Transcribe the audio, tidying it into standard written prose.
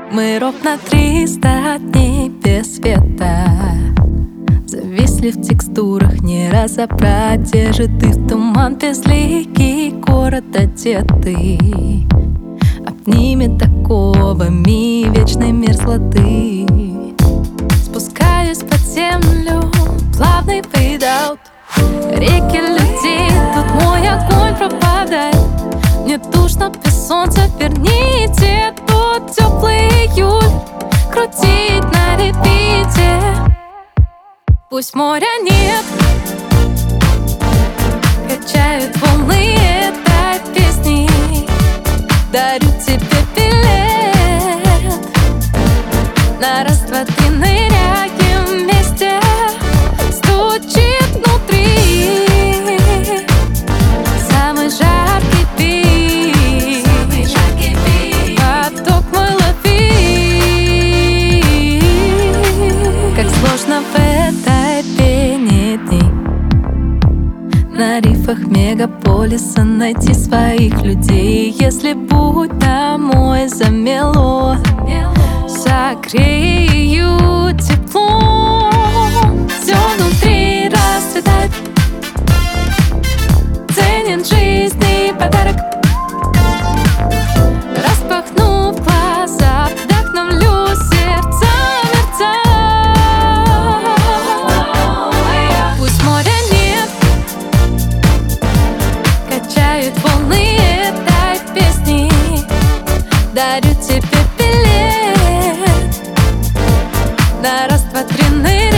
Мы ровно 300 дней без света, зависли в текстурах, не разобрать. Где же ты в туман безликий, город одетый обнимет оковами вечный мир златый. Спускаюсь под землю, плавный фейдаут. Реки людей, тут мой огонь пропадает. Мне душно без солнца, верните тот теплый июль. Крутить на репите, пусть моря нет. Качают волны этой песни, дарю тебе билет. На раз, два, три ныряем вместе. Стучит внутри самый жаркий бит, поток мой лови. Как сложно в этой пене дней, на рифах мегаполиса найти своих людей. Если путь домой замело, согрею теплом. Все внутри расцветает, ценен жизни подарок. Распахнув глаза, вдохновлю сердца мерцать. Пусть моря нет, качают волны этой песни, дарю тебе билет. На раз, два, три ныряем.